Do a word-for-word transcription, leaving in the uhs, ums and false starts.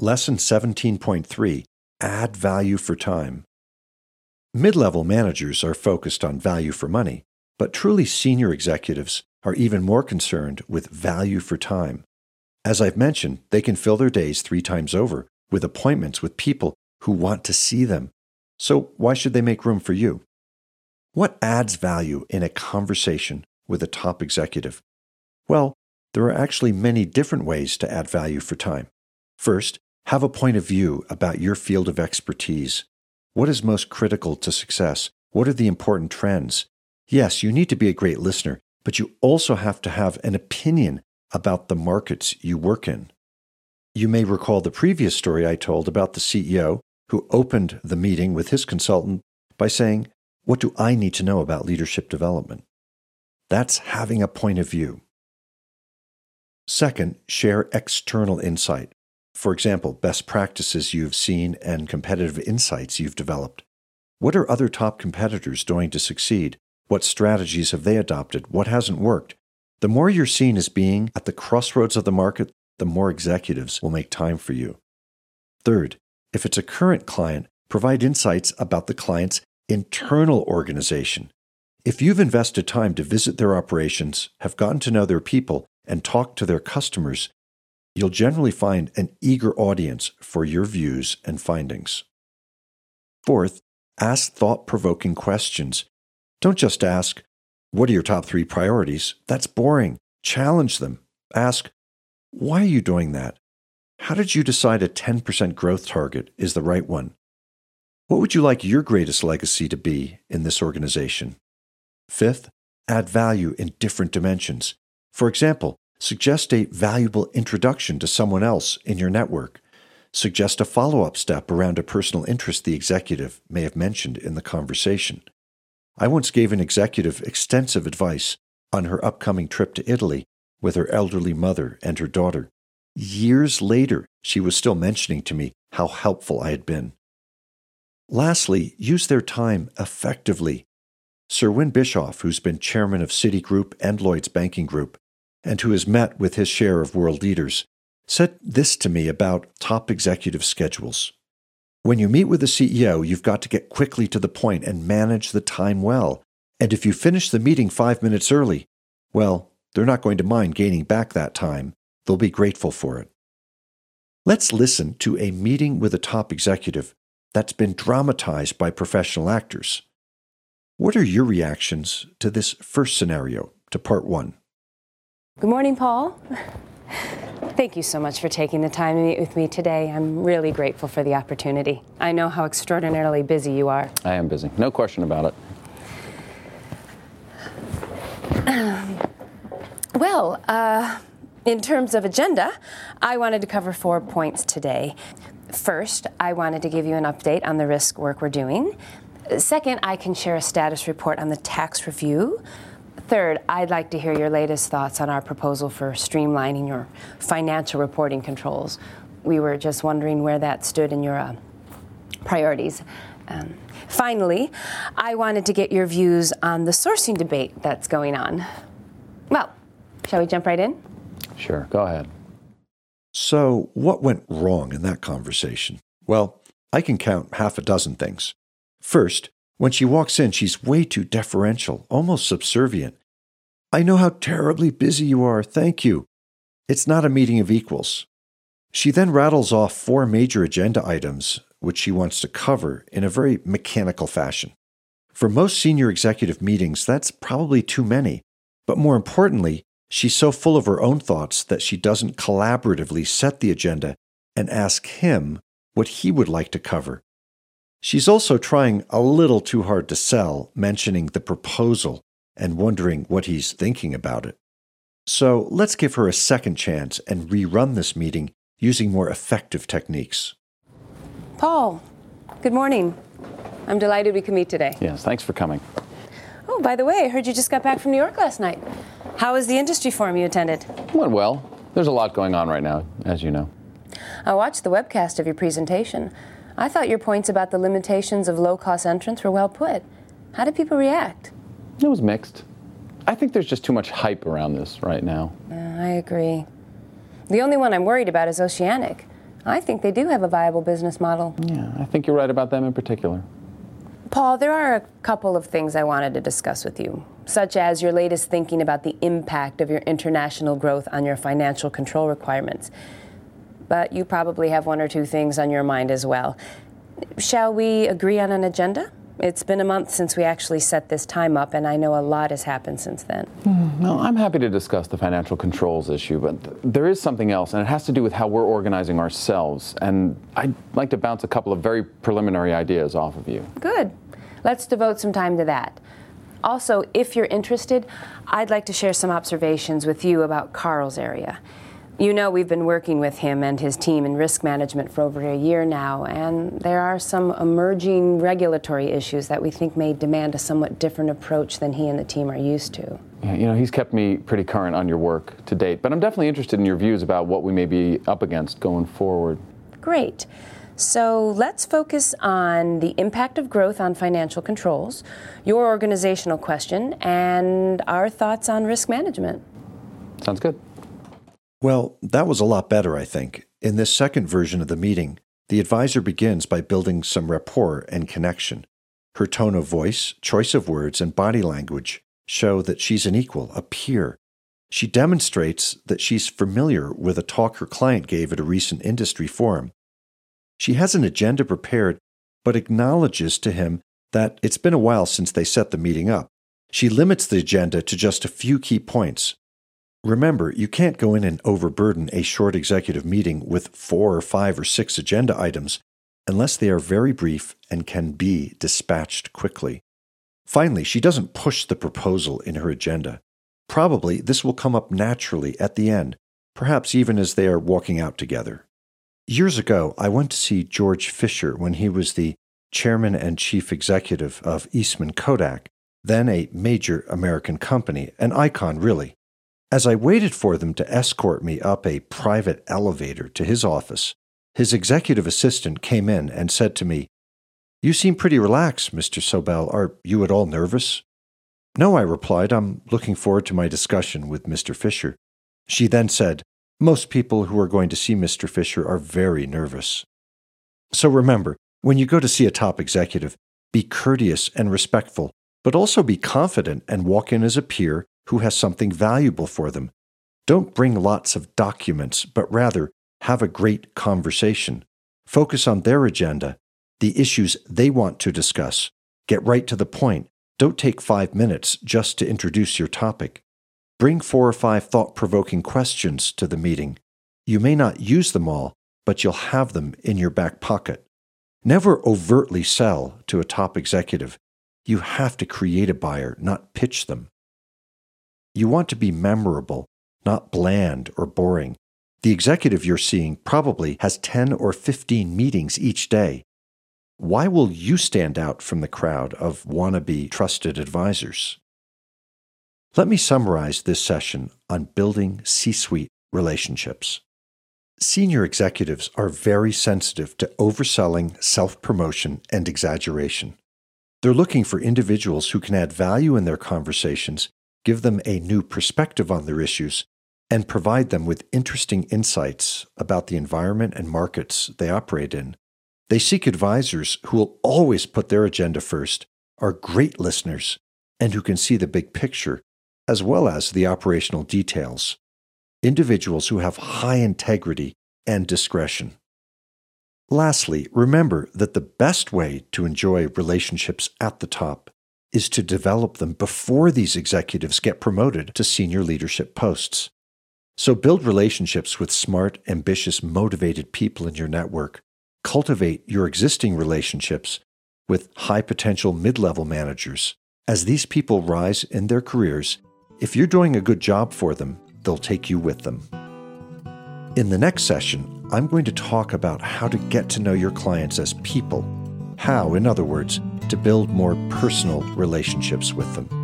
Lesson seventeen point three, Add Value for Time. Mid-level managers are focused on value for money, but truly senior executives are even more concerned with value for time. As I've mentioned, they can fill their days three times over with appointments with people who want to see them. So why should they make room for you? What adds value in a conversation with a top executive? Well, there are actually many different ways to add value for time. First, have a point of view about your field of expertise. What is most critical to success? What are the important trends? Yes, you need to be a great listener, but you also have to have an opinion about the markets you work in. You may recall the previous story I told about the C E O who opened the meeting with his consultant by saying, "What do I need to know about leadership development?" That's having a point of view. Second, share external insight. For example, best practices you've seen and competitive insights you've developed. What are other top competitors doing to succeed? What strategies have they adopted? What hasn't worked? The more you're seen as being at the crossroads of the market, the more executives will make time for you. Third, if it's a current client, provide insights about the client's internal organization. If you've invested time to visit their operations, have gotten to know their people, and talk to their customers, you'll generally find an eager audience for your views and findings. Fourth, ask thought-provoking questions. Don't just ask, "What are your top three priorities?" That's boring. Challenge them. Ask, "Why are you doing that? How did you decide a ten percent growth target is the right one? What would you like your greatest legacy to be in this organization?" Fifth, add value in different dimensions. For example, suggest a valuable introduction to someone else in your network. Suggest a follow-up step around a personal interest the executive may have mentioned in the conversation. I once gave an executive extensive advice on her upcoming trip to Italy with her elderly mother and her daughter. Years later, she was still mentioning to me how helpful I had been. Lastly, use their time effectively. Sir Win Bischoff, who's been chairman of Citigroup and Lloyds Banking Group, and who has met with his share of world leaders, said this to me about top executive schedules. When you meet with a C E O, you've got to get quickly to the point and manage the time well. And if you finish the meeting five minutes early, well, they're not going to mind gaining back that time. They'll be grateful for it. Let's listen to a meeting with a top executive that's been dramatized by professional actors. What are your reactions to this first scenario, to part one? Good morning, Paul. Thank you so much for taking the time to meet with me today. I'm really grateful for the opportunity. I know how extraordinarily busy you are. I am busy, no question about it. Um, well, uh, in terms of agenda, I wanted to cover four points today. First, I wanted to give you an update on the risk work we're doing. Second, I can share a status report on the tax review. Third, I'd like to hear your latest thoughts on our proposal for streamlining your financial reporting controls. We were just wondering where that stood in your uh, priorities. Um, finally, I wanted to get your views on the sourcing debate that's going on. Well, shall we jump right in? Sure, go ahead. So, what went wrong in that conversation? Well, I can count half a dozen things. First, when she walks in, she's way too deferential, almost subservient. "I know how terribly busy you are, thank you." It's not a meeting of equals. She then rattles off four major agenda items, which she wants to cover in a very mechanical fashion. For most senior executive meetings, that's probably too many. But more importantly, she's so full of her own thoughts that she doesn't collaboratively set the agenda and ask him what he would like to cover. She's also trying a little too hard to sell, mentioning the proposal and wondering what he's thinking about it. So let's give her a second chance and rerun this meeting using more effective techniques. Paul, good morning. I'm delighted we could meet today. Yes, thanks for coming. Oh, by the way, I heard you just got back from New York last night. How was the industry forum you attended? Went well. There's a lot going on right now, as you know. I watched the webcast of your presentation. I thought your points about the limitations of low-cost entrants were well put. How did people react? It was mixed. I think there's just too much hype around this right now. Uh, I agree. The only one I'm worried about is Oceanic. I think they do have a viable business model. Yeah, I think you're right about them in particular. Paul, there are a couple of things I wanted to discuss with you, such as your latest thinking about the impact of your international growth on your financial control requirements. But you probably have one or two things on your mind as well. Shall we agree on an agenda? It's been a month since we actually set this time up, and I know a lot has happened since then. Mm, no, I'm happy to discuss the financial controls issue, but th- there is something else, and it has to do with how we're organizing ourselves. And I'd like to bounce a couple of very preliminary ideas off of you. Good. Let's devote some time to that. Also, if you're interested, I'd like to share some observations with you about Carl's area. You know, we've been working with him and his team in risk management for over a year now, and there are some emerging regulatory issues that we think may demand a somewhat different approach than he and the team are used to. Yeah, you know, he's kept me pretty current on your work to date, but I'm definitely interested in your views about what we may be up against going forward. Great. So let's focus on the impact of growth on financial controls, your organizational question, and our thoughts on risk management. Sounds good. Well, that was a lot better, I think. In this second version of the meeting, the advisor begins by building some rapport and connection. Her tone of voice, choice of words, and body language show that she's an equal, a peer. She demonstrates that she's familiar with a talk her client gave at a recent industry forum. She has an agenda prepared, but acknowledges to him that it's been a while since they set the meeting up. She limits the agenda to just a few key points. Remember, you can't go in and overburden a short executive meeting with four or five or six agenda items unless they are very brief and can be dispatched quickly. Finally, she doesn't push the proposal in her agenda. Probably this will come up naturally at the end, perhaps even as they are walking out together. Years ago, I went to see George Fisher when he was the chairman and chief executive of Eastman Kodak, then a major American company, an icon really. As I waited for them to escort me up a private elevator to his office, his executive assistant came in and said to me, "You seem pretty relaxed, Mister Sobel. Are you at all nervous?" "No," I replied. "I'm looking forward to my discussion with Mister Fisher." She then said, "Most people who are going to see Mister Fisher are very nervous." So remember, when you go to see a top executive, be courteous and respectful, but also be confident and walk in as a peer who has something valuable for them. Don't bring lots of documents, but rather have a great conversation. Focus on their agenda, the issues they want to discuss. Get right to the point. Don't take five minutes just to introduce your topic. Bring four or five thought-provoking questions to the meeting. You may not use them all, but you'll have them in your back pocket. Never overtly sell to a top executive. You have to create a buyer, not pitch them. You want to be memorable, not bland or boring. The executive you're seeing probably has ten or fifteen meetings each day. Why will you stand out from the crowd of wannabe trusted advisors? Let me summarize this session on building C-suite relationships. Senior executives are very sensitive to overselling, self-promotion, and exaggeration. They're looking for individuals who can add value in their conversations, give them a new perspective on their issues, and provide them with interesting insights about the environment and markets they operate in. They seek advisors who will always put their agenda first, are great listeners, and who can see the big picture, as well as the operational details. Individuals who have high integrity and discretion. Lastly, remember that the best way to enjoy relationships at the top is to develop them before these executives get promoted to senior leadership posts. So build relationships with smart, ambitious, motivated people in your network. Cultivate your existing relationships with high-potential mid-level managers. As these people rise in their careers, if you're doing a good job for them, they'll take you with them. In the next session, I'm going to talk about how to get to know your clients as people. How, in other words, to build more personal relationships with them.